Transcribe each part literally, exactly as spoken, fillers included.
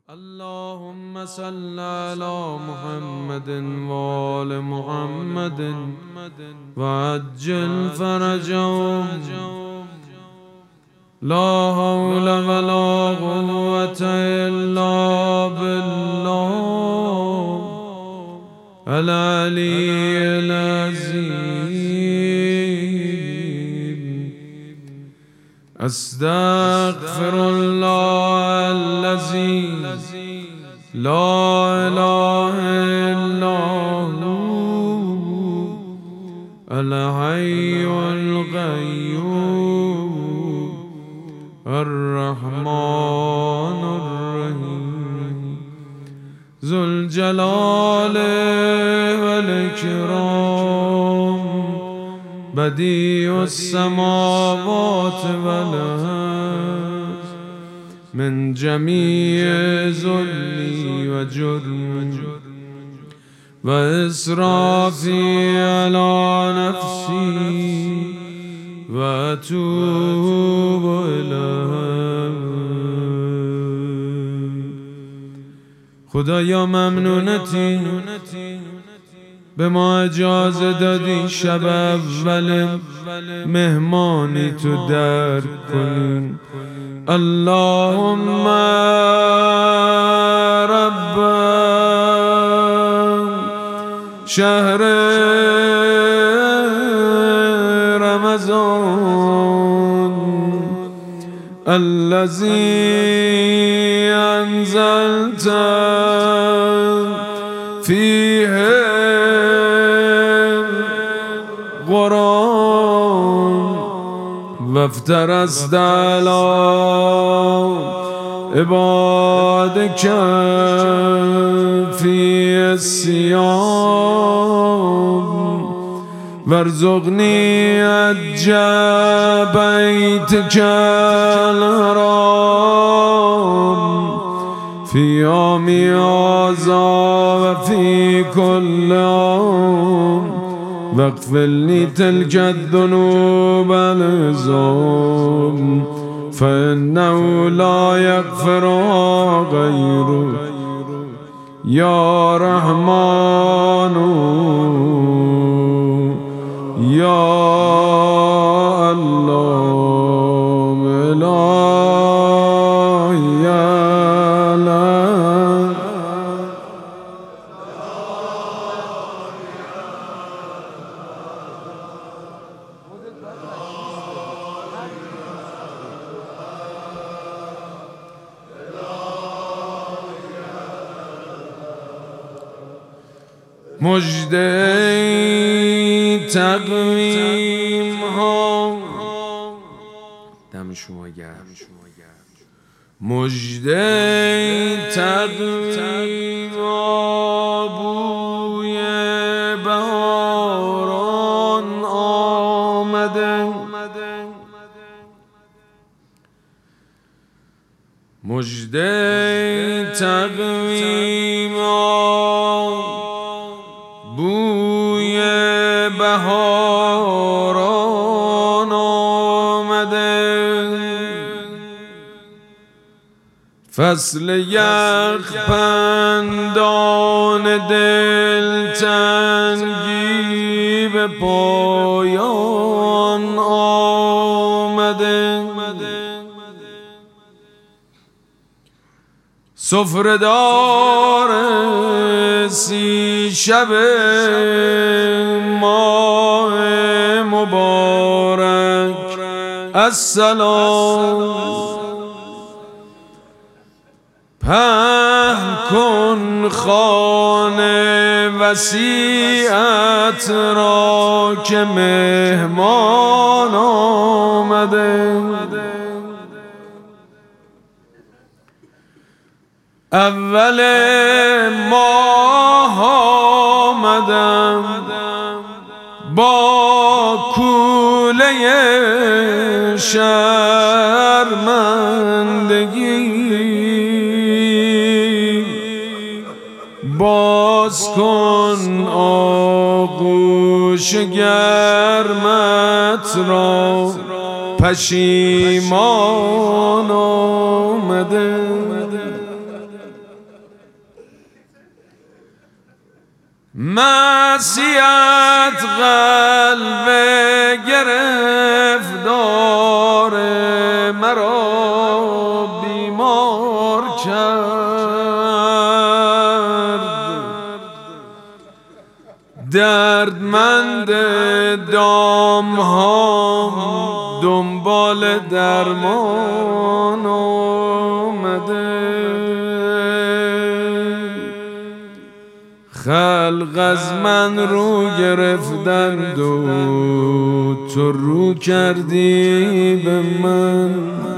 اللهم صل على محمد وآل محمد وعجل فرجهم. لا حول ولا قوة إلا بالله العلي العظيم. أستغفر الله الذي لا إله إلا هو الحي القيوم الرحمن الرحيم ذو الجلال والإكرام بديع السماوات والأرض من جميع ذلي وجرمي وإسرافي على نفسي وأتوب إليه. خدایا ممنونتی به ما اجازه دادی شب اول مهمانی تو درک کنیم. اللهم رب شهر رمضان الذي أنزلت فيه القرآن وافترست على عبادك في الصيام وارزقني حج بيتك الحرام في يوم هذا وفي كل يوم واغفر لي تلك الذنوب العظام فإنه لا يغفرها غيرك يا رحمن يا الله إلهي يا الله. مژده تقویم ها دم شما گرم. مژده تقویم ها بوی بهاران آمده. مژده تقویم ها بوی بهاران آمده. فصل یخبندان دلتنگی به پایان آمده. سفره‌دار سی شب ماه مبارک السلام پهن کن خانه وسیعت را که مهمان آمده. اول ماه آمدم با کوله شرمندگی باز کن آغوش گرمت را پشیمان آمده. معصیت قلب گرفتار مرا بیمار کرد. دردمند دامهام دنبال درمان آمده. خلق از من رو گرفتند و تو رو کردی به من.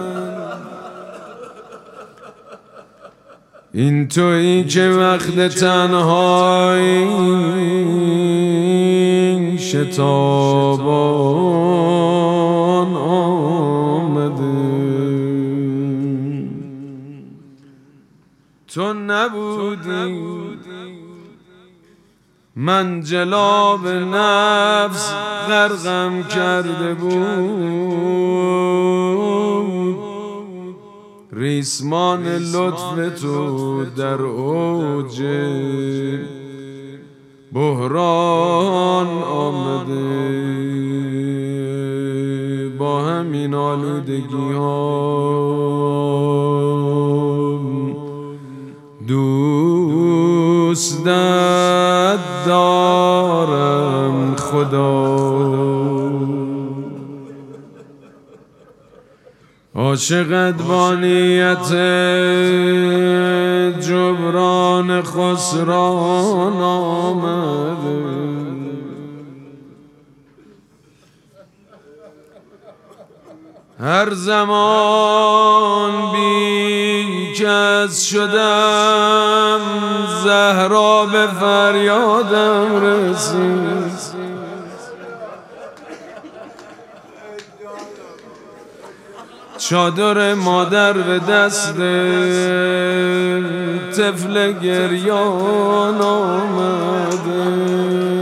این تویی که وقت تنهایی شتابان آمده. تو نبودی من جلاب نفس غرقم کرده بود. ریسمان لطف تو در اوج بحران آمده. با همین آلودگی ها دوست دارم خدا. عاشقت با نیت جبران خسران آمده. هر زمان بی کس شدم زهرا به فریادم رسید. چادر مادر به دست طفل گریان آمده.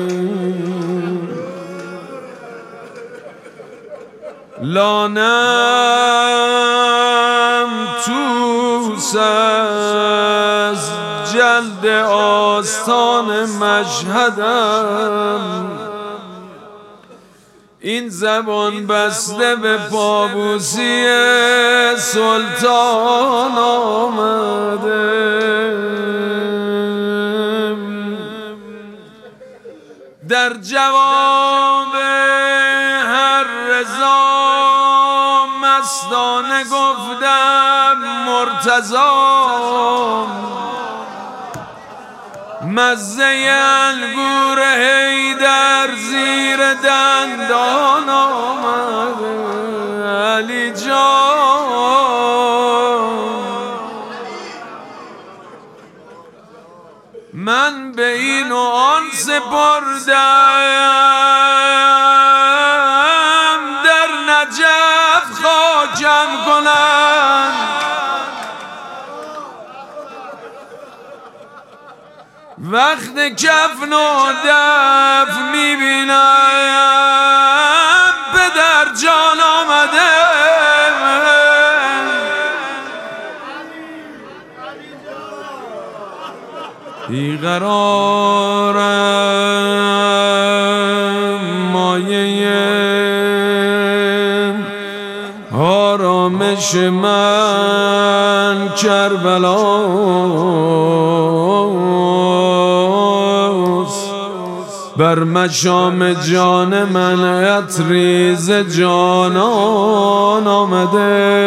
لانم توس از جلد آستان مشهدم. این زبان بسته به پابوسی سلطان آمده. در جواب هر رضا مستانه گفتم مرتضام. مزه انگور حیدر زیر دندان آمده. علی جان من به این و آن سپردم در نجف خاکم کنند. وقت کفن و دفن میبینم پدر جان آمده. بیقرارم مایه آرامش من کربلاست. بر مشام جان من عطری ز جانان آمده.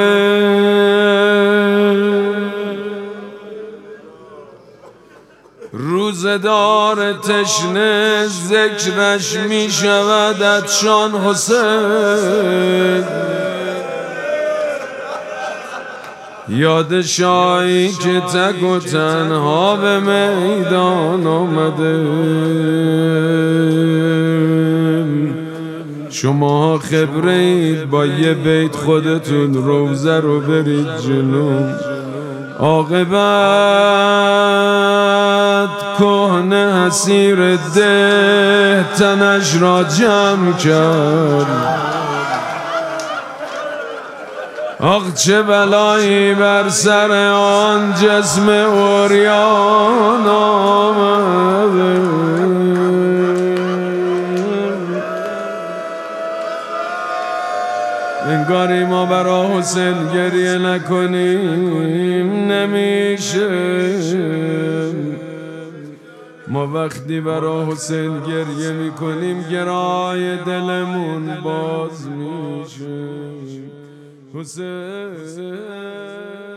روزدار تشنه ذکرش می شود عطشان حسین. یاد شایی که تک و تنها به میدان آمده. شما خبره اید با یه بیت خودتون روزه رو برید جلو. عاقبت کهنه حسیر ده تنش را جمع کرد. آخ چه بلایی بر سر آن جسم عریان آمده. انگاری ما برا حسین گریه نکنیم نمیشه. ما وقتی برا حسین گریه میکنیم گرای دلمون باز میشه. حسین